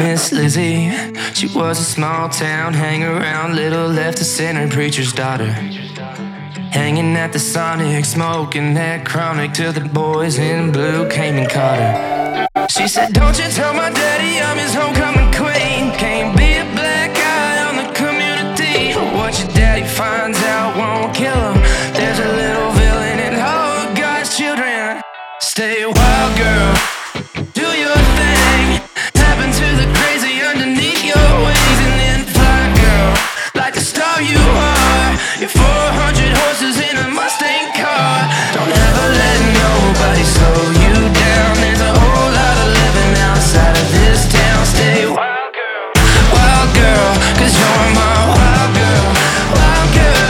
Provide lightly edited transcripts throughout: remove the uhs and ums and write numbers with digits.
Miss Lizzie. She was a small town, hang around, little left to center preacher's daughter. Hanging at the Sonic, smoking that chronic till the boys in blue came and caught her. She said, don't you tell my daddy I'm his homecoming queen. Can't be a black eye on the community. What your daddy finds out won't kill him. There's a little villain in all God's children. Stay wild, girl, do your thing. Happen to the crazy underneath your wings. And then fly, girl, like the star you are. You're 400 horses in a Mustang car. Don't ever let nobody slow you down. There's a whole lot of living outside of this town. Stay wild, girl, cause you're my wild girl, wild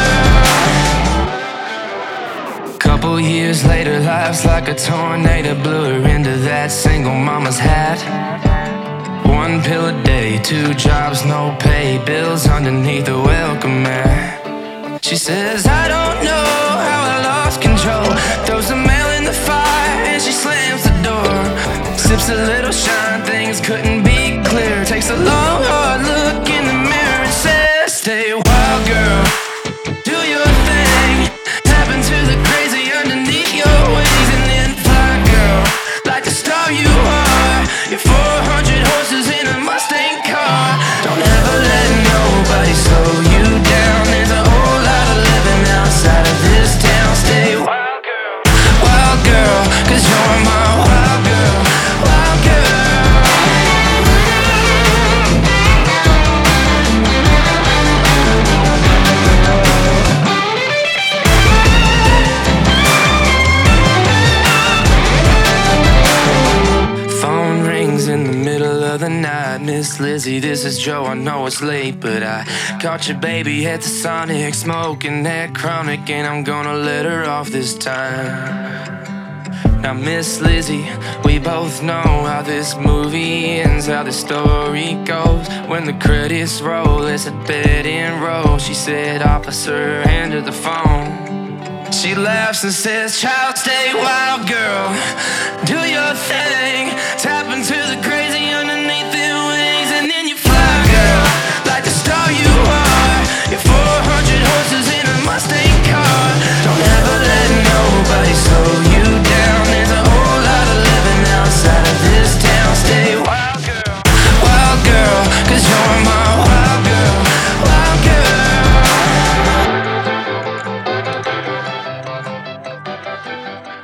girl. Couple years later, life's like a tornado, blew her into that single mama's hat. One pill a day, 2 jobs, no pay, bills underneath the welcome mat. She says, I don't know how I lost control. Throws the mail in the fire and she slams the door. Sips a little shine, things couldn't be clear. Takes a long hard look in the mirror and says, stay wild, girl, do your thing. Happen to the crazy underneath your wings. And then fly, girl, like the star you are. You're 400 horses in a Mustang car. Don't ever let nobody slow you down. There's a whole lot of living outside of this town. Stay wild, girl, cause you're my wild girl, wild girl. Phone rings in the middle of the night. Miss Lizzie, this is Joe, I know it's late, but I caught your baby at the Sonic, smoking that chronic, and I'm gonna let her off this time. Now Miss Lizzie, we both know how this movie ends, how the story goes. When the credits roll, it's a dead end roll. She said, officer, hand her the phone. She laughs and says, child, stay wild, girl, do your thing. Tap into the crazy underneath their wings. And then you fly, girl, like the star you are. You're 400 horses in a Mustang car. Don't ever let nobody slow you down. There's a whole lot of living outside of this town. Stay wild, girl, cause you're my wild girl, wild girl.